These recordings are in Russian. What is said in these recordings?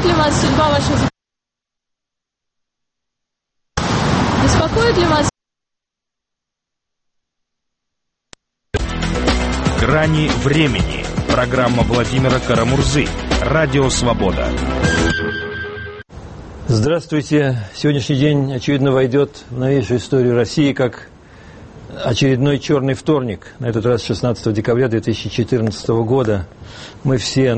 Беспокоит ли вас судьба ваших... Беспокоит ли вас... «Грани времени». Программа Владимира Карамурзы. Радио «Свобода». Здравствуйте. Сегодняшний день, очевидно, войдет в новейшую историю России как очередной черный вторник. На этот раз 16 декабря 2014 года. Мы все,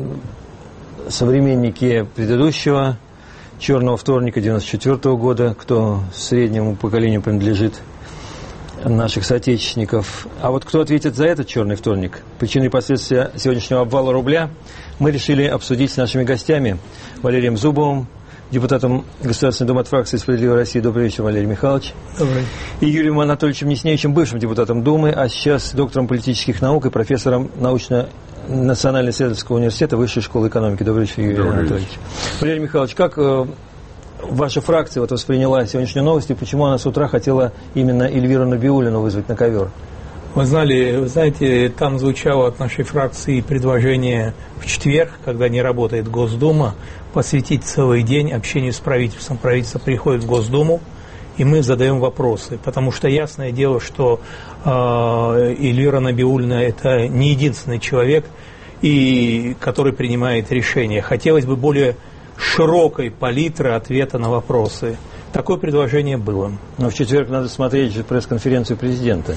современники предыдущего черного вторника 1994 года, кто среднему поколению принадлежит, наших соотечественников. А вот кто ответит за этот черный вторник, причины и последствия сегодняшнего обвала рубля, мы решили обсудить с нашими гостями: Валерием Зубовым, депутатом Государственной Думы от фракции «Справедливая Россия». Добрый вечер, Валерий Михайлович. Добрый. И Юрием Анатольевичем Несневичем, бывшим депутатом Думы, а сейчас доктором политических наук и профессором Национально-исследовательского университета Высшей школы экономики. Добрый вечер, Юрий Анатольевич. Валерий Михайлович, как ваша фракция восприняла сегодняшнюю новость, и почему она с утра хотела именно Эльвиру Набиуллину вызвать на ковер? Вы знаете, там звучало от нашей фракции предложение в четверг, когда не работает Госдума, посвятить целый день общению с правительством. Правительство приходит в Госдуму, и мы задаем вопросы. Потому что ясное дело, что Эльвира Набиуллина – это не единственный человек, который принимает решения. Хотелось бы более широкой палитры ответа на вопросы. Такое предложение было. Но в четверг надо смотреть же пресс-конференцию президента.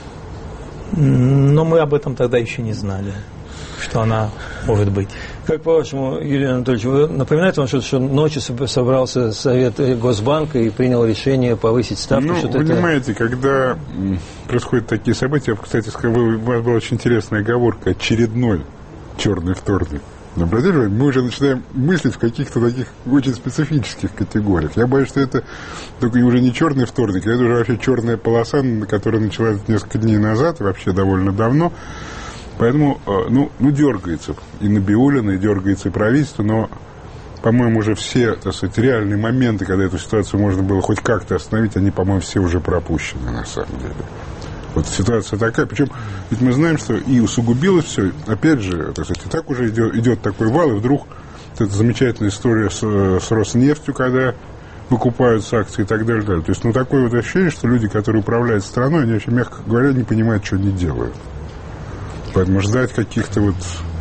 Но мы об этом тогда еще не знали, что она может быть. Как по-вашему, Юрий Анатольевич, напоминает вам что ночью собрался Совет Госбанка и принял решение повысить ставку? Вы понимаете, когда происходят такие события, кстати, у вас была очень интересная оговорка: очередной черный вторник. Обратите, мы уже начинаем мыслить в каких-то таких очень специфических категориях. Я боюсь, что это только уже не черный вторник, это уже вообще черная полоса, которая началась несколько дней назад, и вообще довольно давно. Поэтому, дергается и Набиуллина, и дергается и правительство, но, по-моему, уже все, так сказать, реальные моменты, когда эту ситуацию можно было хоть как-то остановить, они, по-моему, все уже пропущены на самом деле. Вот ситуация такая, причем ведь мы знаем, что и усугубилось все, опять же, так сказать, и так уже идет такой вал, и вдруг вот эта замечательная история с Роснефтью, когда выкупаются акции и так далее, То есть, такое вот ощущение, что люди, которые управляют страной, они вообще, мягко говоря, не понимают, что они делают. Поэтому ждать каких-то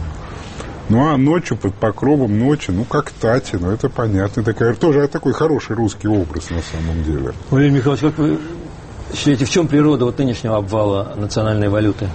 а ночью, под покровом ночи, как Тати, это понятно. Тоже такой хороший русский образ на самом деле. Валерий Михайлович, как вы считаете, в чем природа нынешнего обвала национальной валюты?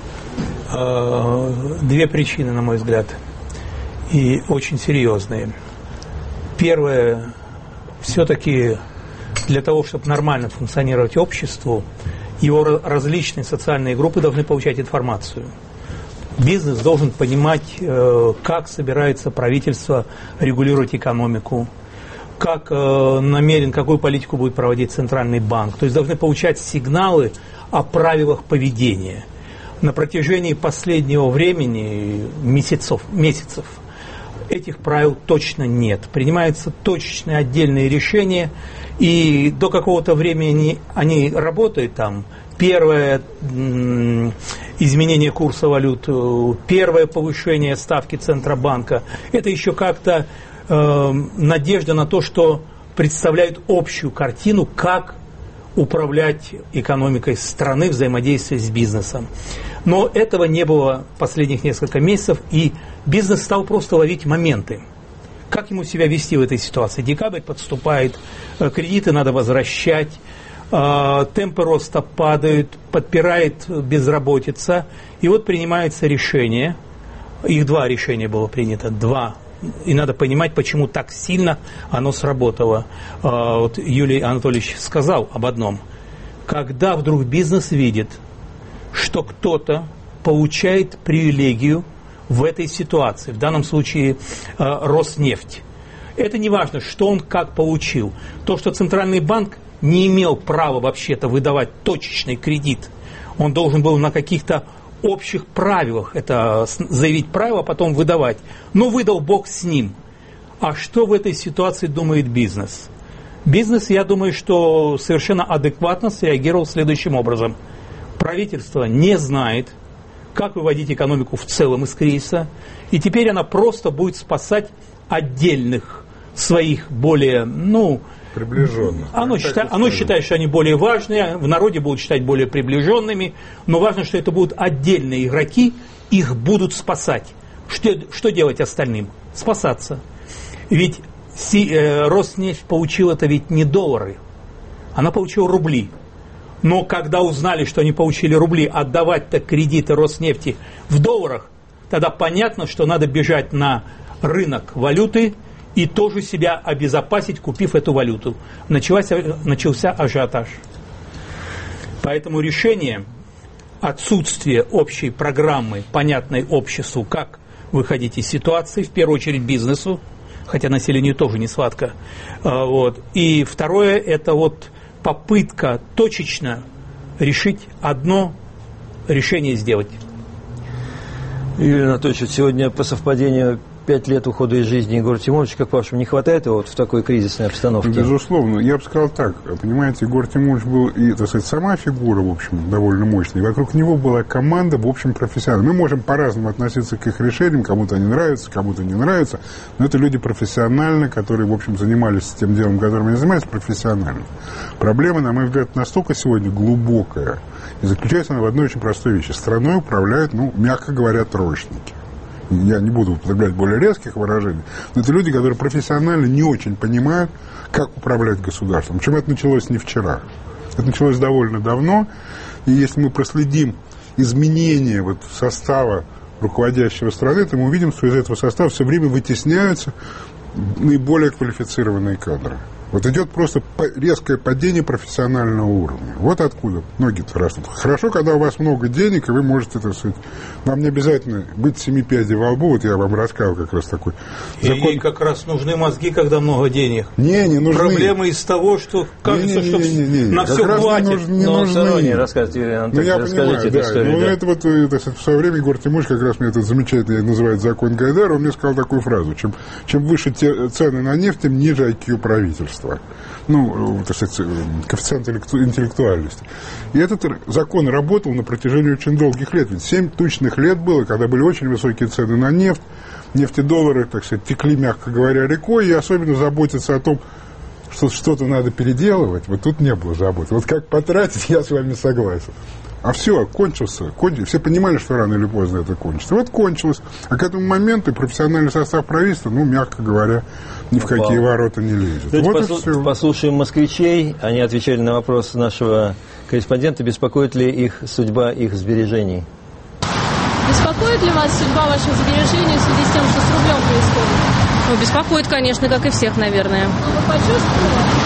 Две причины, на мой взгляд, и очень серьезные. Первое, все-таки для того, чтобы нормально функционировать обществу, его различные социальные группы должны получать информацию. Бизнес должен понимать, как собирается правительство регулировать экономику, как какую политику будет проводить Центральный банк. То есть должны получать сигналы о правилах поведения. На протяжении последнего времени, месяцев, этих правил точно нет. Принимаются точечные отдельные решения, и до какого-то времени они работают там. Первое изменение курса валют, первое повышение ставки Центробанка. Это еще как-то надежда на то, что представляют общую картину, как управлять экономикой страны, взаимодействие с бизнесом. Но этого не было последних несколько месяцев, и бизнес стал просто ловить моменты. Как ему себя вести в этой ситуации? Декабрь подступает, кредиты надо возвращать, темпы роста падают, подпирает безработица. И принимается решение, их два решения было принято, и надо понимать, почему так сильно оно сработало. Юрий Анатольевич сказал об одном. Когда вдруг бизнес видит, что кто-то получает привилегию в этой ситуации, в данном случае Роснефть. Это не важно, что он как получил. То, что Центральный банк не имел права вообще-то выдавать точечный кредит, он должен был на каких-то общих правилах это заявить правила, а потом выдавать. Но выдал Бог с ним. А что в этой ситуации думает бизнес? Бизнес, я думаю, что совершенно адекватно среагировал следующим образом. Правительство не знает, как выводить экономику в целом из кризиса, и теперь она просто будет спасать отдельных своих более, Приближенных. Оно считает, что они более важные, в народе будут считать более приближенными, но важно, что это будут отдельные игроки, их будут спасать. Что делать остальным? Спасаться. Ведь Роснефть получила это ведь не доллары, она получила рубли. Но когда узнали, что они получили рубли, отдавать-то кредиты Роснефти в долларах, тогда понятно, что надо бежать на рынок валюты и тоже себя обезопасить, купив эту валюту. Начался ажиотаж. Поэтому решение отсутствия общей программы, понятной обществу, как выходить из ситуации, в первую очередь бизнесу, хотя населению тоже не сладко. И второе, это попытка точечно решить одно решение сделать. Юрий Анатольевич, сегодня по совпадению 5 лет ухода из жизни Егора Тимуровича, как по-вашему, не хватает его в такой кризисной обстановке? Безусловно. Я бы сказал так. Понимаете, Егор Тимурович был и, так сказать, сама фигура, в общем, довольно мощная. И вокруг него была команда, в общем, профессиональная. Мы можем по-разному относиться к их решениям. Кому-то они нравятся, кому-то не нравятся. Но это люди профессиональные, которые, в общем, занимались тем делом, которым они занимались, профессионально. Проблема, на мой взгляд, настолько сегодня глубокая. И заключается она в одной очень простой вещи. Страной управляют, мягко говоря, троечники. Я не буду употреблять более резких выражений, но это люди, которые профессионально не очень понимают, как управлять государством. Причем это началось не вчера. Это началось довольно давно. И если мы проследим изменения состава руководящего страны, то мы увидим, что из этого состава все время вытесняются наиболее квалифицированные кадры. Идет просто резкое падение профессионального уровня. Вот откуда ноги-то растут. Хорошо, когда у вас много денег, и вы можете, так сказать, вам не обязательно быть 7 пядей во лбу. Я вам рассказал как раз такой закон. И как раз нужны мозги, когда много денег. Не нужны. Проблема из того, что кажется, что на все хватит. Не нужны. Рассказывать, Юрий Анатольевич, я понимаю, да. Историю, это в свое время Егор Тимурович как раз мне этот замечательный называет закон Гайдара, он мне сказал такую фразу: чем выше цены на нефть, тем ниже IQ правительства. Так сказать, коэффициент интеллектуальности. И этот закон работал на протяжении очень долгих лет. Ведь 7 тучных лет было, когда были очень высокие цены на нефть, нефтедоллары, так сказать, текли, мягко говоря, рекой, и особенно заботиться о том, что что-то надо переделывать, тут не было заботы. Как потратить, я с вами согласен. А все, кончился. Все понимали, что рано или поздно это кончится. Кончилось. А к этому моменту профессиональный состав правительства, мягко говоря, ни в какие ворота не лезет. Давайте послушаем москвичей. Они отвечали на вопрос нашего корреспондента, беспокоит ли их судьба их сбережений. Беспокоит ли вас судьба ваших сбережений в связи с тем, что с рублем происходит? Беспокоит, конечно, как и всех, наверное. Вы почувствовали?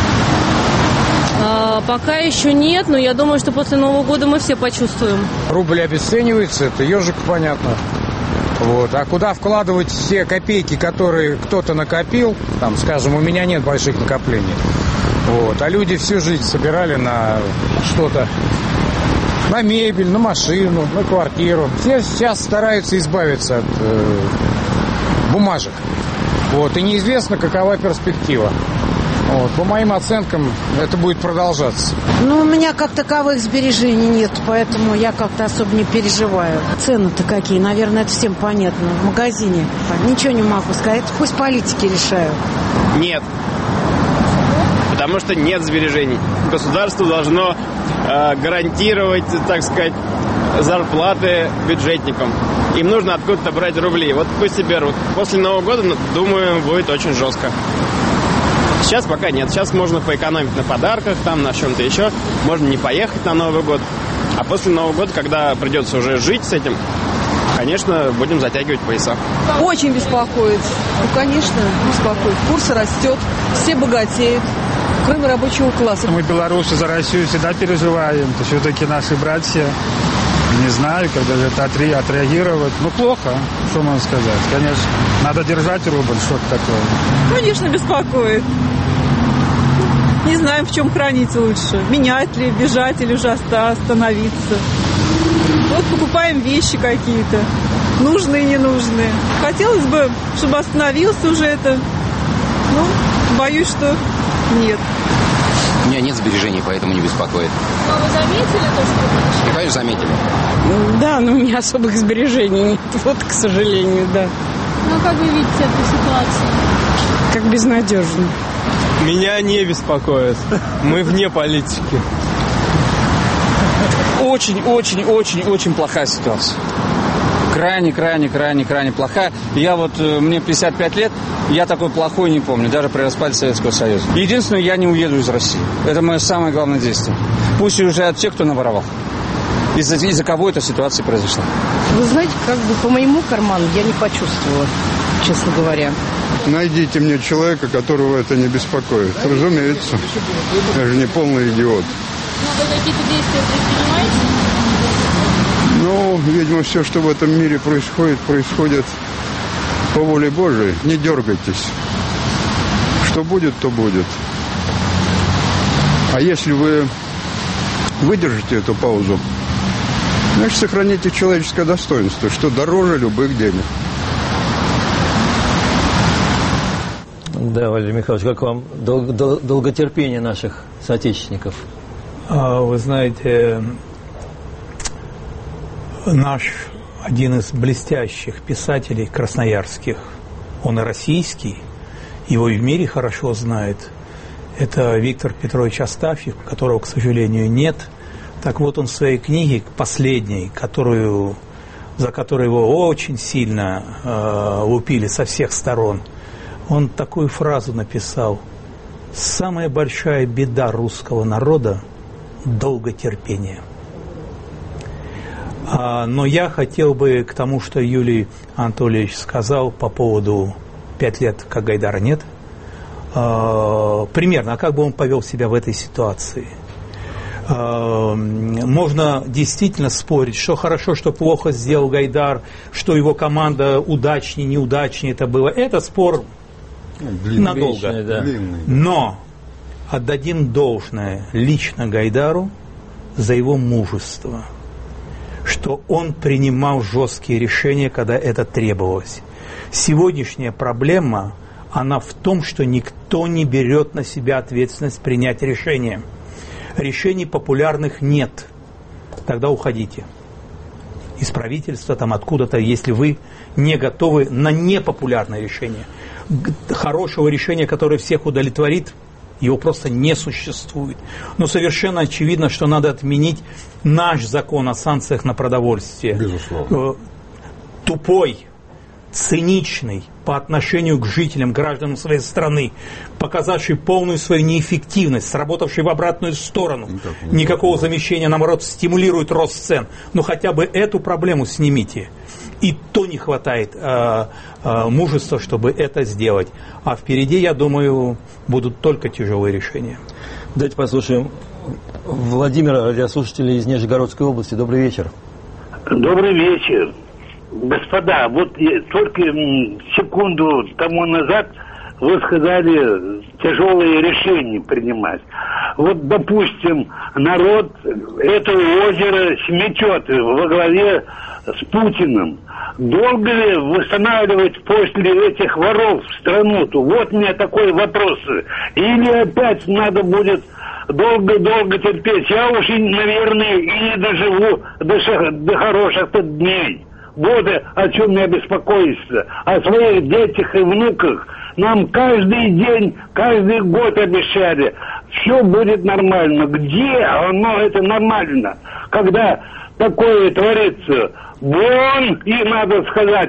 Пока еще нет, но я думаю, что после Нового года мы все почувствуем. Рубль обесценивается, это ежик понятно. А куда вкладывать все копейки, которые кто-то накопил, скажем, у меня нет больших накоплений. А люди всю жизнь собирали на что-то, на мебель, на машину, на квартиру. Все сейчас стараются избавиться от бумажек. И неизвестно, какова перспектива. По моим оценкам, это будет продолжаться. У меня как таковых сбережений нет, поэтому я как-то особо не переживаю. Цены-то какие, наверное, это всем понятно. В магазине ничего не могу сказать, пусть политики решают. Нет. Потому что нет сбережений. Государство должно гарантировать, так сказать, зарплаты бюджетникам. Им нужно откуда-то брать рубли. Пусть себе берут. После Нового года, думаю, будет очень жестко. Сейчас пока нет. Сейчас можно поэкономить на подарках, на чем-то еще. Можно не поехать на Новый год. А после Нового года, когда придется уже жить с этим, конечно, будем затягивать пояса. Очень беспокоит. Конечно, беспокоит. Курс растет, все богатеют, кроме рабочего класса. Мы, белорусы, за Россию всегда переживаем. Это все-таки наши братья. Не знаю, когда же это отреагировать. Плохо, что можно сказать. Конечно, надо держать рубль, что-то такое. Конечно, беспокоит. Не знаем, в чем хранить лучше. Менять ли, бежать или уже остановиться. Покупаем вещи какие-то. Нужные и ненужные. Хотелось бы, чтобы остановился уже это. Боюсь, что нет. У меня нет сбережений, поэтому не беспокоит. А вы заметили то, что Конечно, заметили. Да, но у меня особых сбережений нет. К сожалению, да. Ну, как вы видите эту ситуацию? Как безнадежно. Меня не беспокоит. Мы вне политики. Очень плохая ситуация. Крайне плохая. Я вот, мне 55 лет, я такой плохой не помню, даже при распаде Советского Союза. Единственное, я не уеду из России. Это мое самое главное действие. Пусть уезжают те, кто наворовал. Из-за кого эта ситуация произошла. Вы знаете, как бы по моему карману я не почувствовала, честно говоря. Найдите мне человека, которого это не беспокоит. Разумеется. Я же не полный идиот. Ну, вы какие-то действия предпринимаете? Ну, видимо, все, что в этом мире происходит по воле Божией. Не дергайтесь. Что будет, то будет. А если вы выдержите эту паузу, значит, сохраните человеческое достоинство, что дороже любых денег. Да, Валерий Михайлович, как вам долготерпение наших соотечественников? Вы знаете, наш один из блестящих писателей красноярских, он и российский, его и в мире хорошо знает, это Виктор Петрович Астафьев, которого, к сожалению, нет. Так вот, он в своей книге, последней, за которую его очень сильно лупили со всех сторон, он такую фразу написал: «Самая большая беда русского народа – долготерпение». Но я хотел бы к тому, что Юрий Анатольевич сказал по поводу 5 лет, как Гайдара нет, примерно, а как бы он повел себя в этой ситуации. Можно действительно спорить, что хорошо, что плохо сделал Гайдар, что его команда удачнее, неудачнее это было. Это спор надолго. Вечный, да. Но отдадим должное лично Гайдару за его мужество, что он принимал жесткие решения, когда это требовалось. Сегодняшняя проблема, она в том, что никто не берет на себя ответственность принять решение. Решений популярных нет. Тогда уходите из правительства, там откуда-то, если вы не готовы на непопулярное решение. Хорошего решения, которое всех удовлетворит, его просто не существует. Но совершенно очевидно, что надо отменить наш закон о санкциях на продовольствие. Безусловно. Тупой, циничный по отношению к жителям, гражданам своей страны, показавший полную свою неэффективность, сработавший в обратную сторону. Никакого замещения, наоборот, стимулирует рост цен. Но хотя бы эту проблему снимите. И то не хватает мужества, чтобы это сделать. А впереди, я думаю, будут только тяжелые решения. Давайте послушаем Владимира, радиослушателя из Нижегородской области. Добрый вечер. Добрый вечер. Господа, вот только секунду тому назад вы сказали тяжелые решения принимать. Вот, допустим, народ это озеро сметет во главе с Путиным. Долго ли восстанавливать после этих воров страну-то? Вот у меня такой вопрос. Или опять надо будет долго терпеть? Я уж, наверное, и не доживу до хороших-то дней. Вот о чем я беспокоюсь. О своих детях и внуках. Нам каждый день, каждый год обещали, все будет нормально. Где оно это нормально? Когда такое творится? Вон, и надо сказать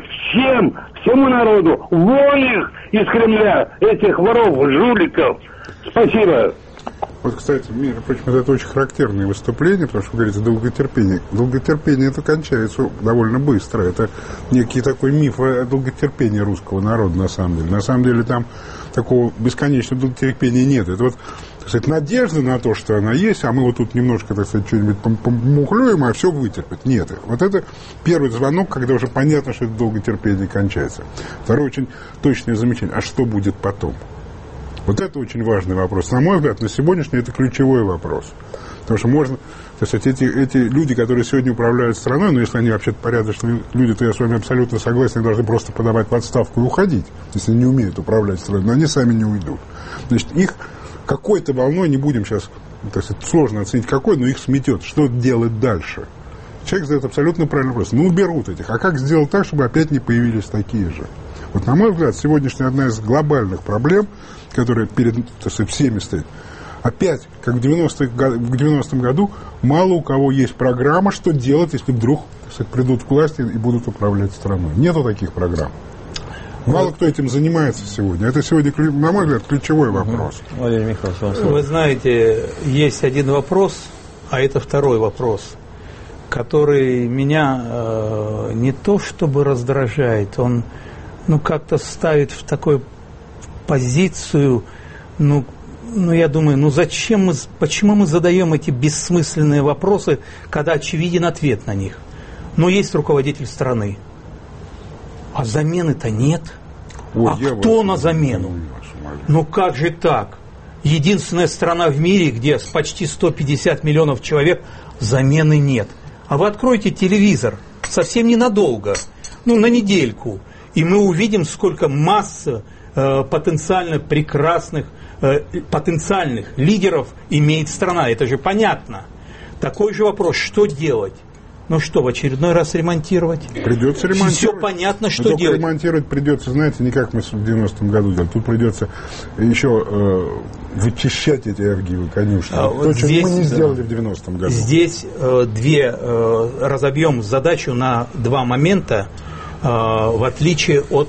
всему народу, вон их из Кремля, этих воров, жуликов. Спасибо. Вот, кстати, между прочим, это очень характерное выступление, потому что, вы говорите, долготерпение. Долготерпение это кончается довольно быстро. Это некий такой миф о долготерпении русского народа, на самом деле. На самом деле там такого бесконечного долготерпения нет. Это вот, так сказать, надежда на то, что она есть, а мы вот тут немножко, так сказать, что-нибудь помухлюем, а все вытерпит. Нет. Вот это первый звонок, когда уже понятно, что это долготерпение кончается. Второе очень точное замечание. А что будет потом? Вот это очень важный вопрос. На мой взгляд, на сегодняшний это ключевой вопрос. Потому что можно, так сказать, эти люди, которые сегодня управляют страной, но если они вообще-то порядочные люди, то я с вами абсолютно согласен, они должны просто подавать в отставку и уходить, если не умеют управлять страной, но они сами не уйдут. Значит, их какой-то волной, не будем сейчас, так сказать, сложно оценить какой, но их сметет. Что делать дальше? Человек задает абсолютно правильный вопрос. Ну, уберут этих. А как сделать так, чтобы опять не появились такие же? Вот, на мой взгляд, сегодняшняя одна из глобальных проблем, которая перед, так сказать, всеми стоит, опять, как в 90-м году, мало у кого есть программа, что делать, если вдруг, так сказать, придут к власти и будут управлять страной. Нету таких программ. Мало кто этим занимается сегодня. Это сегодня, на мой взгляд, ключевой вопрос. Валерий Михайлович, вы знаете, есть один вопрос, а это второй вопрос, который меня не то чтобы раздражает, он как-то ставит в такую позицию, я думаю, почему мы задаем эти бессмысленные вопросы, когда очевиден ответ на них? Есть руководитель страны, а замены-то нет. Кто на замену? Как же так? Единственная страна в мире, где почти 150 миллионов человек, замены нет. А вы откройте телевизор совсем ненадолго, на недельку, и мы увидим, сколько масса потенциально прекрасных, потенциальных лидеров имеет страна. Это же понятно. Такой же вопрос, что делать? В очередной раз ремонтировать? Придется ремонтировать. Все понятно, что делать. Ремонтировать придется, знаете, не как мы в 90-м году делали. Тут придется еще вычищать эти архивы, конечно. То, что мы не сделали в 90-м году. Здесь разобьем задачу на два момента, в отличие от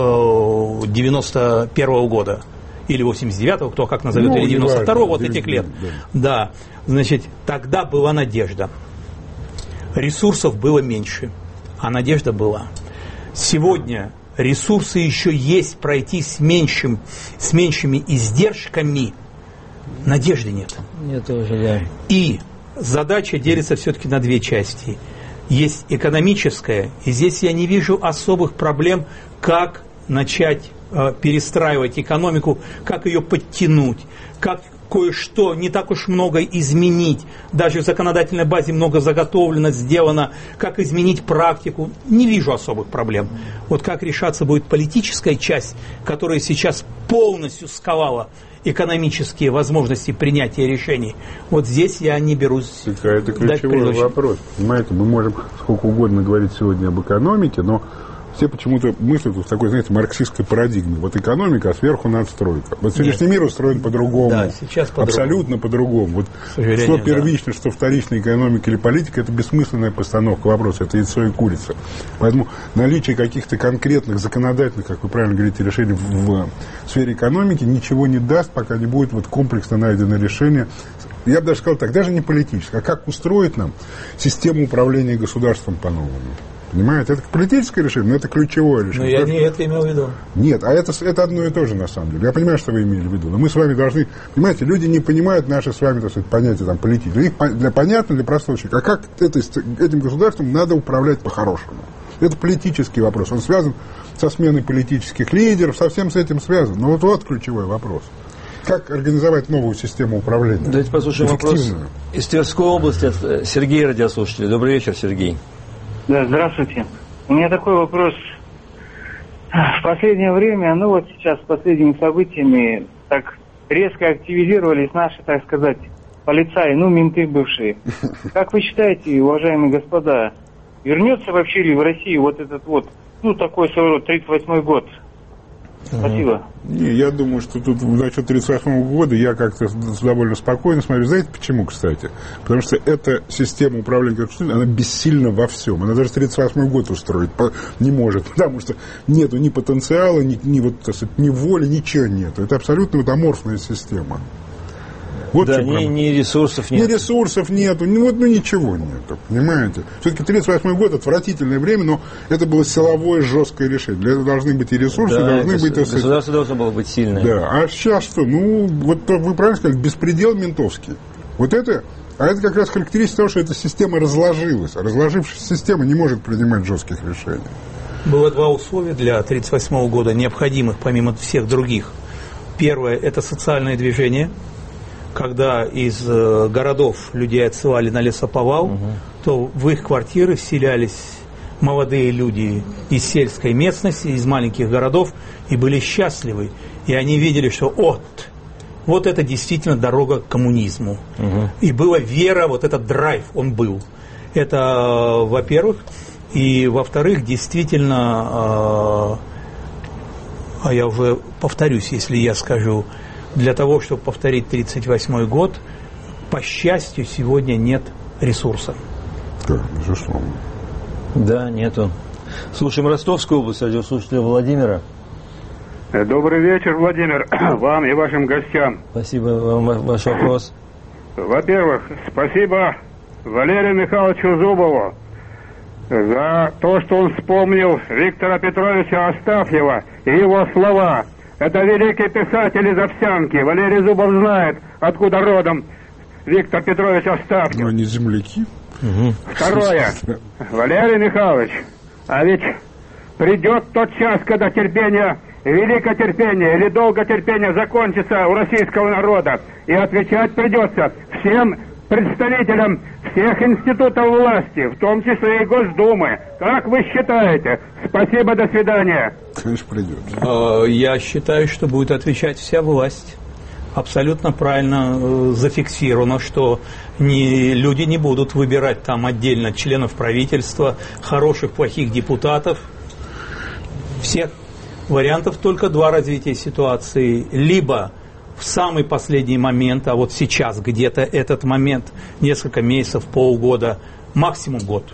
91-го года. Или 89-го, кто как назовет, или 92-го, вот этих лет. Да. Значит, тогда была надежда. Ресурсов было меньше, а надежда была. Сегодня ресурсы еще есть пройти с меньшими издержками, надежды нет. Нет уже, да. И задача делится все-таки на две части. Есть экономическая, и здесь я не вижу особых проблем, как начать перестраивать экономику, как ее подтянуть, как кое-что не так уж много изменить. Даже в законодательной базе много заготовлено, сделано. Как изменить практику, не вижу особых проблем. Вот как решаться будет политическая часть, которая сейчас полностью сковала экономические возможности принятия решений. Вот здесь я не берусь. Это ключевой вопрос. Понимаете, мы можем сколько угодно говорить сегодня об экономике, но все почему-то мыслят в такой, знаете, марксистской парадигме. Вот экономика, а сверху надстройка. Вот сегодняшний мир устроен по-другому. Да, сейчас по-другому. Абсолютно по-другому. Вот что первично, что вторичная экономика или политика, это бессмысленная постановка вопроса. Это яйцо и курица. Поэтому наличие каких-то конкретных законодательных, как вы правильно говорите, решений в сфере экономики ничего не даст, пока не будет комплексно найдено решение. Я бы даже сказал так, даже не политическое, а как устроить нам систему управления государством по-новому. Понимаете, это политическое решение, но это ключевое решение. Но я не это имел в виду. Нет, а это одно и то же на самом деле. Я понимаю, что вы имели в виду, но мы с вами должны, понимаете, люди не понимают наши с вами, так сказать, понятия политики. Для понятно, для простого человека. А как этим государством надо управлять по-хорошему? Это политический вопрос. Он связан со сменой политических лидеров, совсем с этим связан. Но вот ключевой вопрос. Как организовать новую систему управления? Давайте послушаем вопрос из Тверской области от Сергея, радиослушателя. Добрый вечер, Сергей. Да, здравствуйте. У меня такой вопрос. В последнее время, сейчас с последними событиями, так резко активизировались наши, так сказать, полицаи, менты бывшие. Как вы считаете, уважаемые господа, вернется вообще ли в России вот этот такой своего рода 38-й год? Спасибо. Я думаю, что тут насчет 1938 года я как-то довольно спокойно смотрю. Знаете почему, кстати? Потому что эта система управления государством, она бессильна во всем. Она даже 1938 год устроить не может, потому что нету ни потенциала, ни воли, ничего нету. Это абсолютно аморфная система. Вот да, ни ресурсов нет. Ни ресурсов нету, ничего нету, понимаете? Все-таки 1938 год отвратительное время, но это было силовое жесткое решение. Для этого должны быть и ресурсы, да, должны быть... Государство должно было быть сильное. Да, а сейчас что? Вы правильно сказали, беспредел ментовский. Это как раз характеристика того, что эта система разложилась. Разложившаяся система не может принимать жестких решений. Было два условия для 1938 года, необходимых помимо всех других. Первое – это социальное движение. Когда из городов людей отсылали на лесоповал, то в их квартиры вселялись молодые люди из сельской местности, из маленьких городов, и были счастливы. И они видели, что вот это действительно дорога к коммунизму. И была вера, этот драйв, он был. Это, во-первых. И, во-вторых, действительно а я уже повторюсь, если я скажу, для того, чтобы повторить 1938 год, по счастью, сегодня нет ресурса. Да, безусловно. Да, нету. Слушаем Ростовскую область, радиослушателя Владимира. Добрый вечер, Владимир, вам и вашим гостям. Спасибо вам, ваш вопрос. Во-первых, спасибо Валерию Михайловичу Зубову за то, что он вспомнил Виктора Петровича Астафьева и его слова. Это великий писатель из Овсянки. Валерий Зубов знает, откуда родом Виктор Петрович Астафьев. Но они земляки. Второе. Валерий Михайлович, а ведь придет тот час, когда терпение, великое терпение или долгое терпение закончится у российского народа. И отвечать придется всем представителям всех институтов власти, в том числе и Госдумы. Как вы считаете? Спасибо, до свидания. Конечно, придет. Я считаю, что будет отвечать вся власть. Абсолютно правильно зафиксировано, что люди не будут выбирать там отдельно членов правительства, хороших, плохих депутатов. Всех вариантов только два развития ситуации. Либо в самый последний момент, а вот сейчас где-то этот момент, несколько месяцев, полгода, максимум год,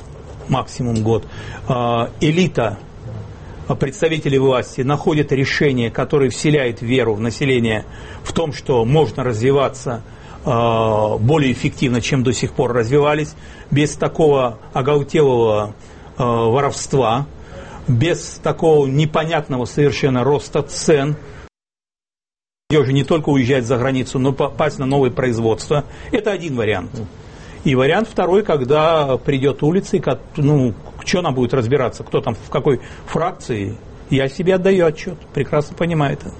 элита, представители власти находят решение, которое вселяет веру в население в том, что можно развиваться более эффективно, чем до сих пор развивались, без такого оголтелого воровства, без такого непонятного совершенно роста цен. Уже не только уезжать за границу, но попасть на новое производство. Это один вариант. И вариант второй, когда придет улица, и что она будет разбираться, кто там в какой фракции, я себе отдаю отчет, прекрасно понимаю это.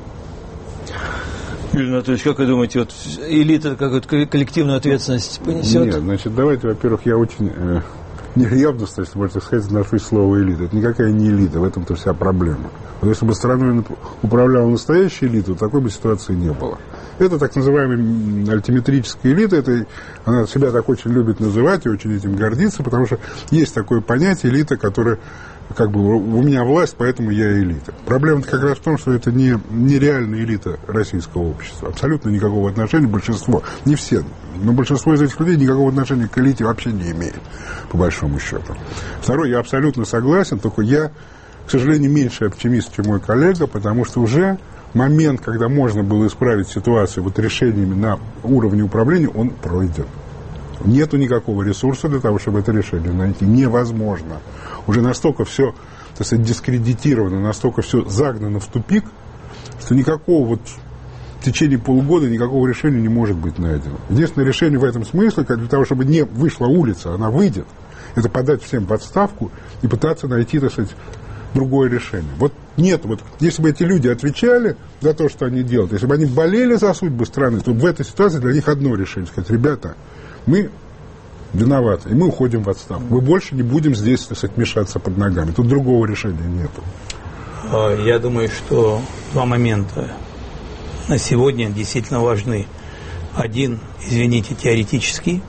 Юрий Анатольевич, как вы думаете, вот элита какую-то коллективную ответственность понесет? Нет, значит, давайте, во-первых, я очень неявно, если можно так сказать, отношусь к слову элита. Это никакая не элита, в этом-то вся проблема. Вот если бы страной управляла настоящая элита, такой бы ситуации не было. Это так называемая альтиметрическая элита, она себя так очень любит называть и очень этим гордится, потому что есть такое понятие элита, которая как бы у меня власть, поэтому я элита. Проблема-то как раз в том, что это не реальная элита российского общества. Абсолютно никакого отношения, большинство, не все, но большинство из этих людей никакого отношения к элите вообще не имеет, по большому счету. Второе, я абсолютно согласен, только я, к сожалению, меньше оптимист, чем мой коллега, потому что уже момент, когда можно было исправить ситуацию вот решениями на уровне управления, он пройден. Нету никакого ресурса для того, чтобы это решение найти. Невозможно. Уже настолько все, так сказать, дискредитировано, настолько все загнано в тупик, что никакого вот в течение полугода никакого решения не может быть найдено. Единственное решение в этом смысле, для того, чтобы не вышла улица, она выйдет, это подать всем в отставку и пытаться найти, так сказать, другое решение. Вот нет, вот если бы эти люди отвечали за то, что они делают, если бы они болели за судьбы страны, то в этой ситуации для них одно решение, сказать: ребята, мы виноваты, и мы уходим в отставку. Мы больше не будем здесь, так сказать, мешаться под ногами. Тут другого решения нету. Я думаю, что два момента на сегодня действительно важны. Один, извините, теоретический,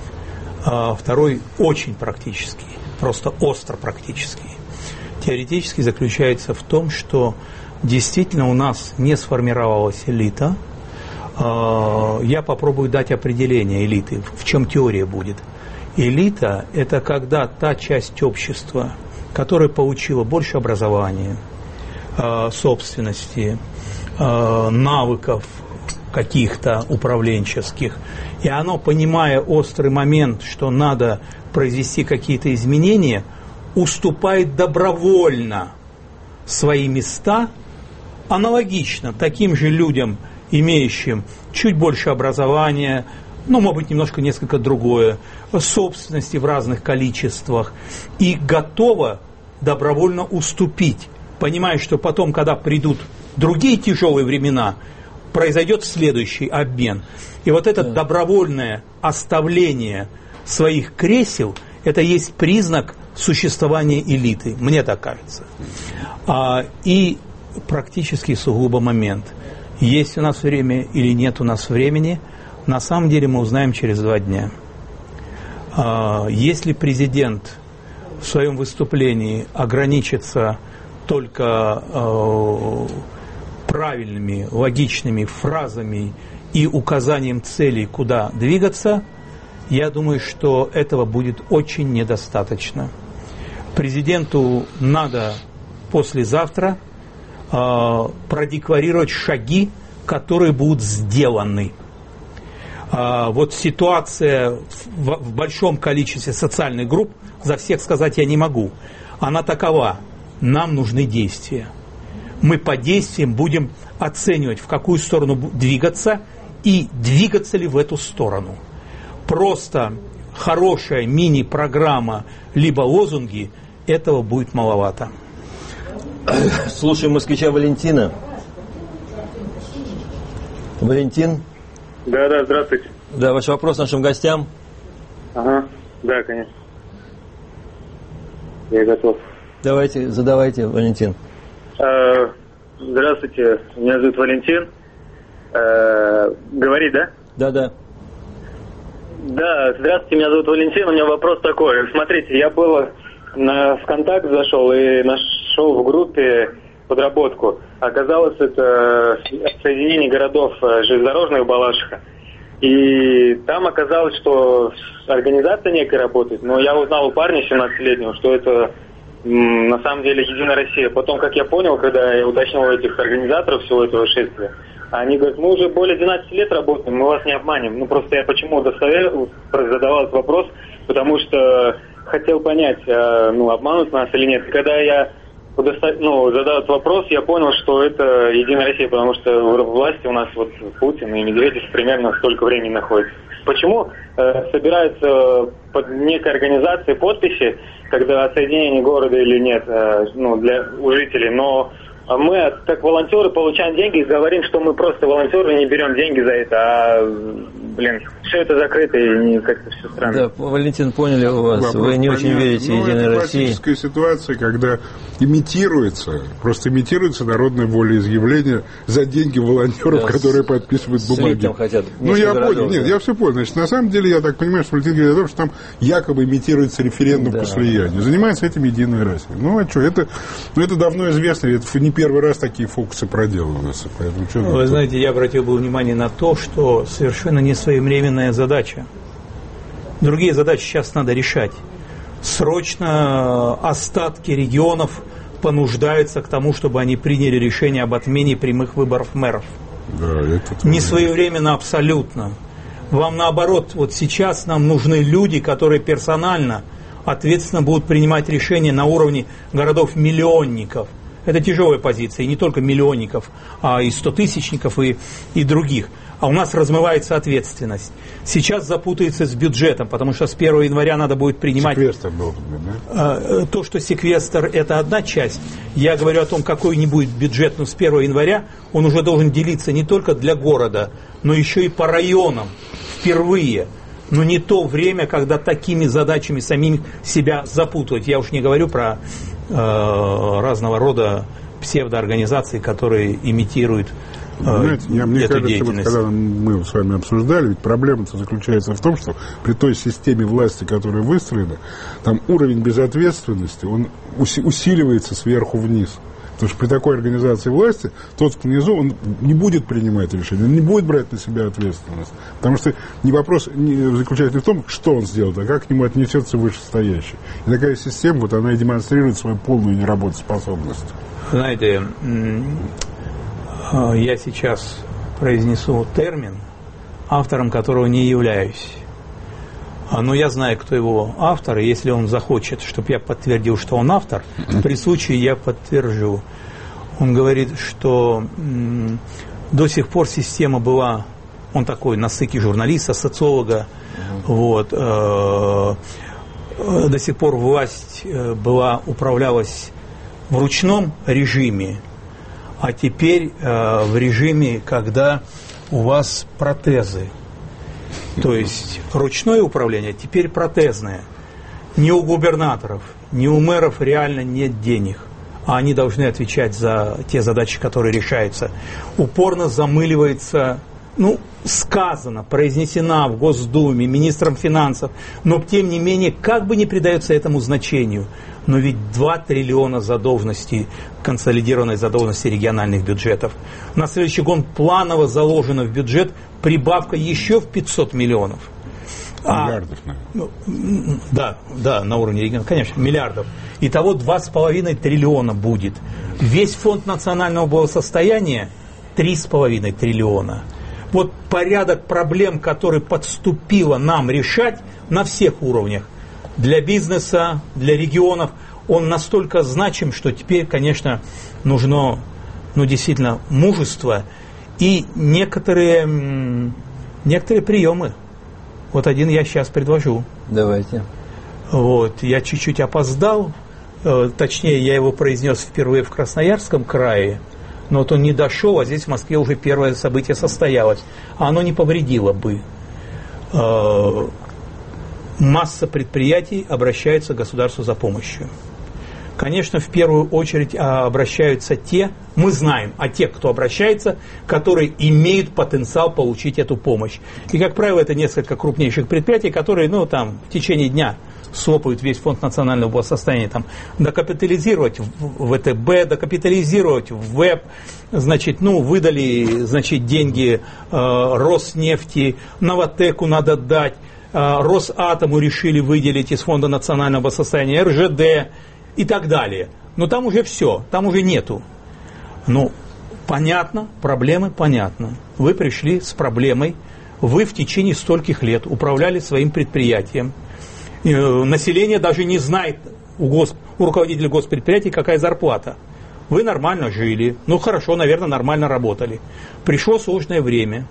а второй очень практический, просто остро практический. Теоретически заключается в том, что действительно у нас не сформировалась элита. Я попробую дать определение элиты, в чем теория будет. Элита – это когда та часть общества, которая получила больше образования, собственности, навыков каких-то управленческих, и оно, понимая острый момент, что надо произвести какие-то изменения, уступает добровольно свои места аналогично таким же людям, имеющим чуть больше образования, может быть, несколько другое, собственности в разных количествах, и готова добровольно уступить, понимая, что потом, когда придут другие тяжелые времена, произойдет следующий обмен. И вот это добровольное оставление своих кресел, это есть признак существования элиты, мне так кажется. И практически сугубо момент. Есть у нас время или нет у нас времени, на самом деле мы узнаем через 2 дня. Если президент в своем выступлении ограничится только правильными, логичными фразами и указанием целей, куда двигаться, я думаю, что этого будет очень недостаточно. Президенту надо послезавтра продекларировать шаги, которые будут сделаны. Вот ситуация в большом количестве социальных групп, за всех сказать я не могу, она такова: нам нужны действия. Мы по действиям будем оценивать, в какую сторону двигаться и двигаться ли в эту сторону. Просто хорошая мини-программа либо лозунги, этого будет маловато. Слушаем москвича Валентина. Валентин? Да, здравствуйте. Да, ваш вопрос нашим гостям? Ага, да, конечно. Я готов. Давайте, задавайте, Валентин. Здравствуйте, меня зовут Валентин. Говорит, да? Да. Да, здравствуйте, меня зовут Валентин. У меня вопрос такой. Смотрите, я был на ВКонтакт зашел и нашел в группе подработку. Оказалось, это соединение городов железнодорожных Балашиха. И там оказалось, что организация некая работает. Но я узнал у парня 17-летнего, что это на самом деле Единая Россия. Потом, как я понял, когда я уточнил у этих организаторов всего этого шествия, они говорят, мы уже более 12 лет работаем, мы вас не обманем. Ну, просто я почему задавал этот вопрос, потому что хотел понять, обманут нас или нет. Когда я задал этот вопрос, я понял, что это Единая Россия, потому что в власти у нас вот Путин и Медведев примерно столько времени находятся. Почему собираются под некой организацией подписи, когда отсоединение города или нет, у жителей, но мы, как волонтеры, получаем деньги и говорим, что мы просто волонтеры, не берем деньги за это, все это закрыто и как-то все странно. Да, Валентин, поняли у вас, вопрос вы не очень верите в Единой России. Это классическая ситуация, когда имитируется народное волеизъявление за деньги волонтеров, да, которые подписывают бумаги. Хотят, я понял, я все понял. Значит, на самом деле, я так понимаю, что Валентин говорит о том, что там якобы имитируется референдум по слиянию. Занимается этим Единая Россия. Это давно известно, это не первый раз такие фокусы проделываются. Поэтому, вы знаете, я обратил бы внимание на то, что совершенно не своевременная задача. Другие задачи сейчас надо решать. Срочно остатки регионов понуждаются к тому, чтобы они приняли решение об отмене прямых выборов мэров. Да, не своевременно абсолютно. Вам наоборот, вот сейчас нам нужны люди, которые персонально, ответственно будут принимать решения на уровне городов-миллионников. Это тяжелая позиция, и не только миллионников, а и 100-тысячников, и других. А у нас размывается ответственность. Сейчас запутается с бюджетом, потому что с 1 января надо будет принимать... Секвестр должен быть, да? То, что секвестр – это одна часть. Я говорю о том, какой не будет бюджет, но с 1 января он уже должен делиться не только для города, но еще и по районам впервые. Но не то время, когда такими задачами самим себя запутывать. Я уж не говорю про разного рода псевдоорганизации, которые имитируют мне кажется, вот, когда мы с вами обсуждали, ведь проблема-то заключается в том, что при той системе власти, которая выстроена, там уровень безответственности, он усиливается сверху вниз. Потому что при такой организации власти тот внизу, он не будет принимать решения, он не будет брать на себя ответственность. Потому что вопрос не заключается не в том, что он сделает, а как к нему отнесется вышестоящий. И такая система, вот она и демонстрирует свою полную неработоспособность. Знаете, я сейчас произнесу термин, автором которого не являюсь. Но я знаю, кто его автор, и если он захочет, чтобы я подтвердил, что он автор, при случае я подтвержу. Он говорит, что до сих пор система была, он такой на стыке журналиста, социолога, до сих пор власть управлялась в ручном режиме, а теперь в режиме, когда у вас протезы. То есть ручное управление, теперь протезное. Ни у губернаторов, ни у мэров реально нет денег, а они должны отвечать за те задачи, которые решаются. Упорно замыливается сказана, произнесена в Госдуме министром финансов, но тем не менее, как бы не придается этому значению, но ведь 2 триллиона задолженности, консолидированной задолженности региональных бюджетов. На следующий год планово заложено в бюджет прибавка еще в 500 миллионов. Миллиардов, наверное. Да, на уровне региона, конечно, миллиардов. Итого 2,5 триллиона будет. Весь фонд национального благосостояния 3,5 триллиона. Вот порядок проблем, который подступило нам решать на всех уровнях, для бизнеса, для регионов, он настолько значим, что теперь, конечно, нужно, действительно, мужество и некоторые приемы. Вот один я сейчас предложу. Давайте. Я чуть-чуть опоздал, точнее, я его произнес впервые в Красноярском крае, но он не дошел, а здесь в Москве уже первое событие состоялось, а оно не повредило бы. Масса предприятий обращается к государству за помощью. Конечно, в первую очередь обращаются мы знаем о тех, кто обращается, которые имеют потенциал получить эту помощь. И, как правило, это несколько крупнейших предприятий, которые, в течение дня слопают весь фонд национального благосостояния, докапитализировать в ВТБ, докапитализировать в ВЭБ, выдали, деньги Роснефти, Новатэку надо дать, Росатому решили выделить из фонда национального благосостояния, РЖД и так далее. Но там уже все, там уже нету. Понятно, проблемы понятно. Вы пришли с проблемой, вы в течение стольких лет управляли своим предприятием. Население даже не знает у руководителей госпредприятий, какая зарплата. Вы нормально жили, хорошо, наверное, нормально работали. Пришло сложное время.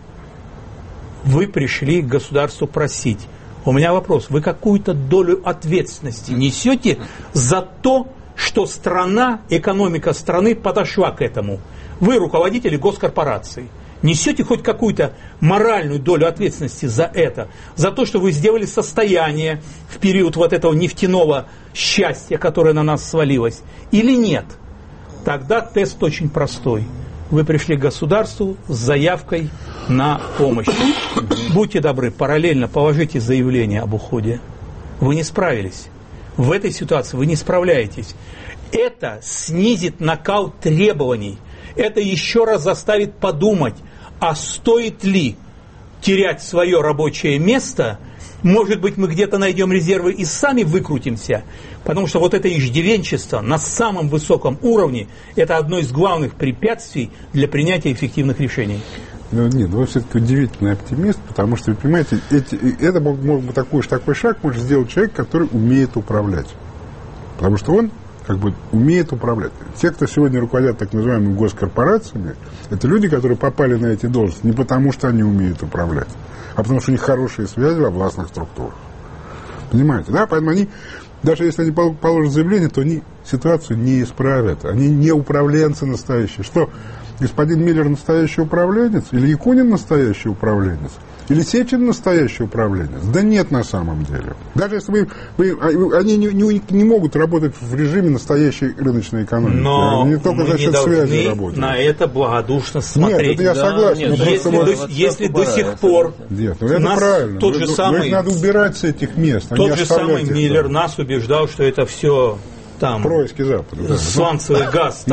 Вы пришли к государству просить. У меня вопрос. Вы какую-то долю ответственности несете за то, что экономика страны подошла к этому? Вы руководители госкорпораций. Несете хоть какую-то моральную долю ответственности за это? За то, что вы сделали состояние в период этого нефтяного счастья, которое на нас свалилось? Или нет? Тогда тест очень простой. Вы пришли к государству с заявкой на помощь. Будьте добры, параллельно положите заявление об уходе. Вы не справились. В этой ситуации вы не справляетесь. Это снизит накал требований. Это еще раз заставит подумать, а стоит ли терять свое рабочее место. Может быть, мы где-то найдем резервы и сами выкрутимся, потому что это иждивенчество на самом высоком уровне – это одно из главных препятствий для принятия эффективных решений. Вы все-таки удивительный оптимист, потому что, вы понимаете, это может быть такой шаг может сделать человек, который умеет управлять. Потому что он умеет управлять. Те, кто сегодня руководят так называемыми госкорпорациями, это люди, которые попали на эти должности не потому, что они умеют управлять, а потому что у них хорошие связи во властных структурах. Понимаете, да? Поэтому они, даже если они положат заявление, то они ситуацию не исправят. Они не управленцы настоящие. Что, господин Миллер настоящий управленец? Или Якунин настоящий управленец? Или Сечин настоящий управленец? Да нет, на самом деле. Даже если они не могут работать в режиме настоящей рыночной экономики. Но они только за счет связи работают. На это благодушно смотреть. Нет, это я согласен. Если до сих пор нет, это правильно. Тот же самый, их надо убирать с этих мест. Тот же самый Миллер нас убеждал, что это все происки Запада. Сланцевый газ,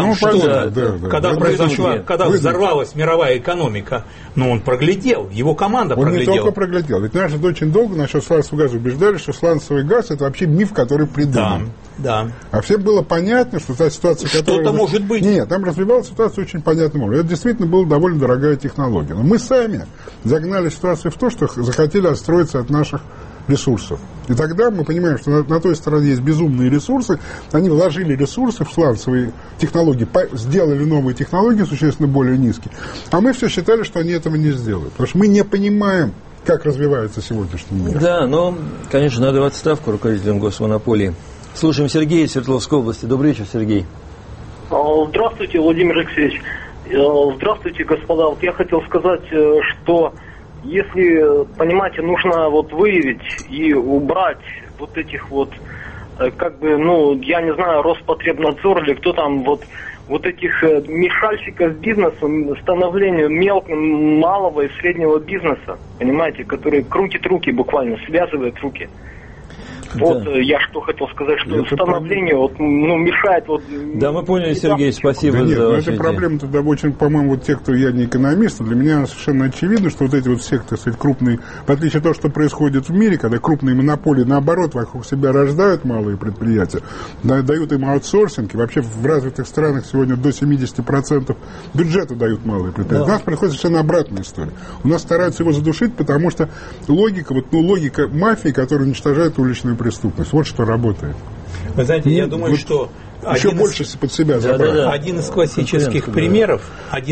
когда взорвалась мировая экономика, он проглядел, его команда проглядела. Он не только проглядел. Ведь нас же очень долго насчет сланцевого газа убеждали, что сланцевый газ – это вообще миф, который придуман. Да. А всем было понятно, что та ситуация, которая... Что-то может быть. Нет, там развивалась ситуация очень понятным образом. Это действительно была довольно дорогая технология. Но мы сами загнали ситуацию в то, что захотели отстроиться от наших ресурсов. И тогда мы понимаем, что на той стороне есть безумные ресурсы. Они вложили ресурсы в сланцевые технологии, сделали новые технологии, существенно более низкие. А мы все считали, что они этого не сделают. Потому что мы не понимаем, как развивается сегодняшний мир. Да, но, конечно, надо в отставку руководителям госмонополии. Слушаем Сергея из Свердловской области. Добрый вечер, Сергей. Здравствуйте, Владимир Алексеевич. Здравствуйте, господа. Я хотел сказать, что если, понимаете, нужно выявить и убрать этих как бы, ну, я не знаю, Роспотребнадзор или кто там, вот этих мешальщиков бизнеса, становлению малого и среднего бизнеса, понимаете, которые крутят руки буквально, связывают руки. Вот я что хотел сказать, что становление мешает. Да, мы поняли, Сергей, спасибо да нет, за эта проблема тогда очень, по-моему, вот те, кто я не экономист, для меня совершенно очевидно, что вот эти вот все, так сказать, крупные, в отличие от того, что происходит в мире, когда крупные монополии, наоборот, вокруг себя рождают малые предприятия, дают им аутсорсинг, и вообще в развитых странах сегодня до 70% бюджета дают малые предприятия. У нас происходит совершенно обратная история. У нас стараются его задушить, потому что логика мафии, которая уничтожает уличную преступность. Вот что работает. Вы знаете, я думаю, что еще больше под себя забрать. Один из классических примеров,